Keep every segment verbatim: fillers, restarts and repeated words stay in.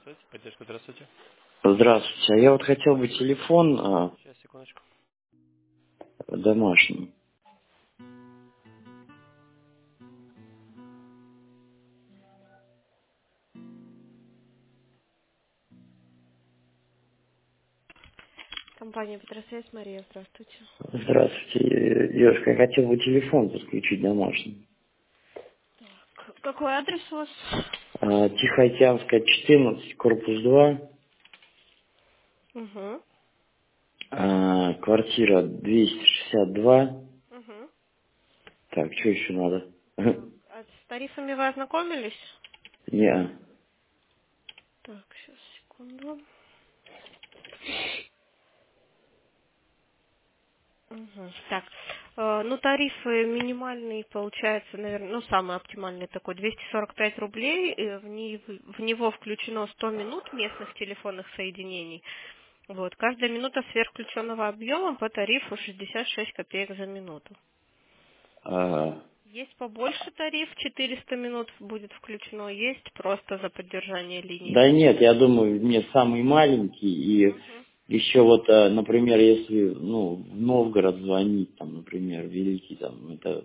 Здравствуйте, поддержка, здравствуйте. Здравствуйте. А я вот хотел бы телефон а, Сейчас, секундочку. домашний. Компания Петросвязь, Мария, здравствуйте. Здравствуйте, э, девушка. Я хотел бы телефон подключить домашний. К- Какой адрес у вас? А, Тихоокеанская, четырнадцать, корпус два, Угу. а, квартира двести шестьдесят два. Угу. Так, что еще надо? А с тарифами вы ознакомились? Не. Так, сейчас, секунду. Угу. Так, э, ну тарифы минимальные, получается, наверное, ну самый оптимальный такой, двести сорок пять рублей, э, в, не- в него включено сто минут местных телефонных соединений. Вот, каждая минута сверхключенного объема по тарифу шестьдесят шесть копеек за минуту. Ага. Есть побольше тариф, четыреста минут будет включено, есть просто за поддержание линии. Да нет, я думаю, мне самый маленький. И Мгм. еще вот, а, например, если ну, в Новгород звонить, там, например, Великий, там, это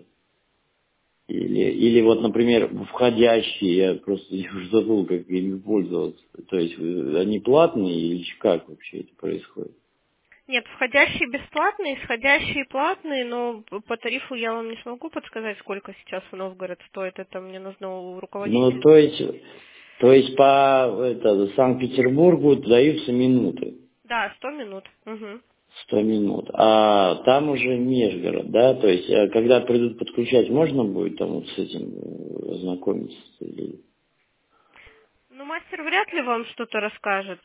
Или, или вот, например, входящие, я просто я уже забыл, как ими пользоваться. То есть э, они платные или как вообще это происходит? Нет, входящие бесплатные, исходящие платные, но по тарифу я вам не смогу подсказать, сколько сейчас в Новгород стоит. Это мне нужно у Ну, руководителя то есть, спросить. то есть по это, Санкт-Петербургу даются минуты, Да, сто минут. Мгм. сто минут, а там уже Межгород, да? То есть, э, когда придут подключать, можно будет там вот с этим э, ознакомиться? Или- Ну, мастер вряд ли вам что-то расскажет.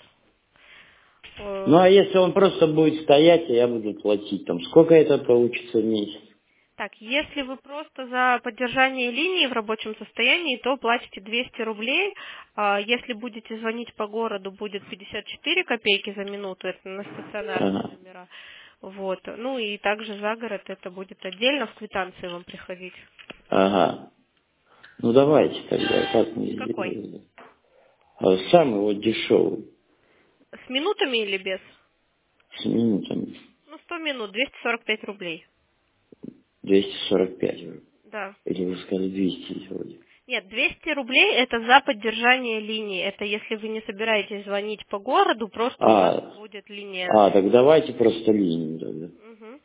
Ну, Э, а если он просто будет стоять, а я буду платить, там, сколько это получится в месяц? Так, если вы просто за поддержание линии в рабочем состоянии, то платите двести рублей. А если будете звонить по городу, будет пятьдесят четыре копейки за минуту, это на стационарные Ага. номера. Вот. Ну и также за город это будет отдельно в квитанции вам приходить. Ага. Ну давайте тогда, как мне Какой? сделать? А самый вот дешевый, С минутами или без? с минутами, Ну, сто минут, двести сорок пять рублей. двести сорок пять уже. Да. Или вы сказали двести вроде. Нет, двести рублей это за поддержание линии. Это если вы не собираетесь звонить по городу, просто у вас А, будет линия. а, так давайте просто линию тогда. Мгм.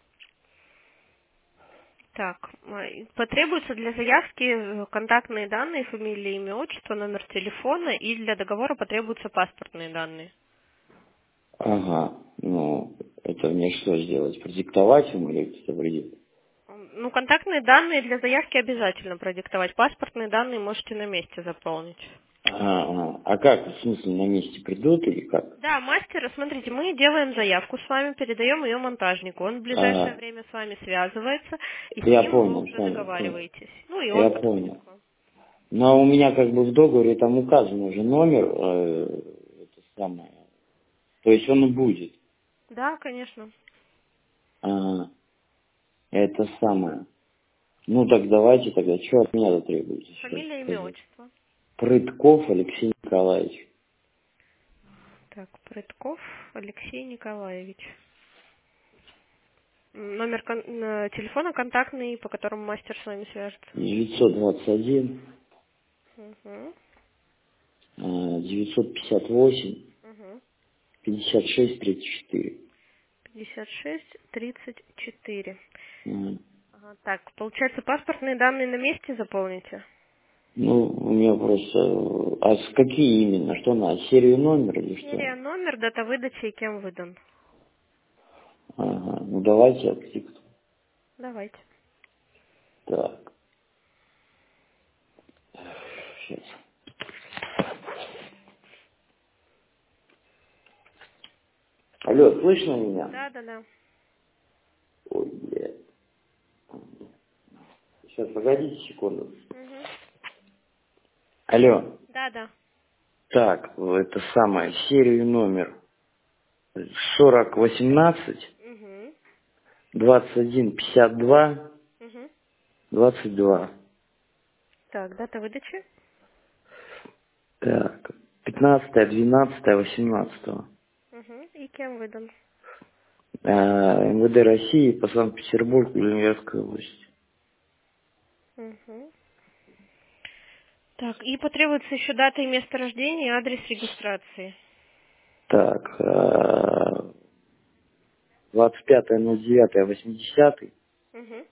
Так, э, потребуются для заявки э, контактные данные, фамилия, имя, отчество, номер телефона, и для договора потребуются паспортные данные. Ага, ну, это мне что сделать? Продиктовать ему или кто-то придет? М, Ну, контактные данные для заявки обязательно продиктовать. Паспортные данные можете на месте заполнить. Ага, ага. А как, в смысле, на месте придут или как? Да, мастер, смотрите, мы делаем заявку с вами, передаем ее монтажнику. Он в ближайшее Ага, время с вами связывается, и с я ним вы понял, уже понял, понял. договариваетесь. Ну, и он Я подходит понял. к вам. Но у меня как бы в договоре там указан уже номер, э, это самое. То есть он и будет. Да, конечно. А, это самое. Ну так давайте тогда, что от меня требуете, еще раз Фамилия, имя, сказать. отчество. Прытков Алексей Николаевич. Так, Прытков Алексей Николаевич. М, Номер кон- э, телефона контактный, по которому мастер с вами свяжется. девятьсот двадцать один, Угу. а, девятьсот пятьдесят восемь, Угу. пятьдесят шесть тридцать четыре. пятьдесят шесть тридцать четыре. Ага. Ага, так, получается, паспортные данные на месте заполните? Ну, у меня просто... А с какие именно? Что надо? Серию номер или что? Серия, номер, дата выдачи и кем выдан. Ага. Ну давайте отклик. Давайте. Так. Сейчас. Алло, слышно меня? Да, да, да. Ой, блядь. Сейчас, погодите секунду. Угу. Алло. Да, да. Так, это самое, серию номер сорок восемнадцать Угу. двадцать один пятьдесят два Угу. двадцать два. Так, дата выдачи. Так. пятнадцатое, двенадцатое, восемнадцатое. Угу. И кем выдан? эм вэ дэ России по Санкт-Петербургу, Ленинградской области. Угу. Так, и потребуется еще дата и место рождения, и адрес регистрации. Так, э, двадцать пятое ноль девятое восьмидесятый, Угу.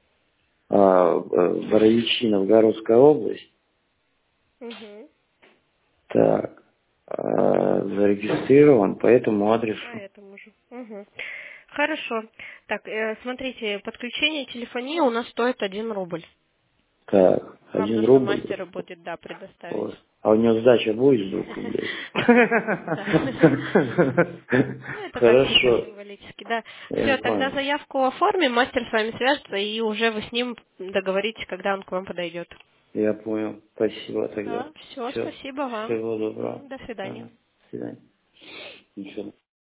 Боровичи, Новгородская область. Угу. Так, э, зарегистрирован по этому адресу. По этому же. Угу. Хорошо. Так, э, смотрите, подключение телефонии у нас стоит один рубль. Так, Вам один нужно рубль. мастеру будет, да, предоставить. Вот. А у него сдача будет с двух рублей? Да. Ну, это так чисто Хорошо. символически, да. Я Все, тогда понял. заявку оформим, мастер с вами свяжется, и уже вы с ним договоритесь, когда он к вам подойдет. Я понял. Спасибо тогда. Да, все, Все. спасибо вам. Всего доброго. Мгм, до свидания. Ага. До свидания. Ничего.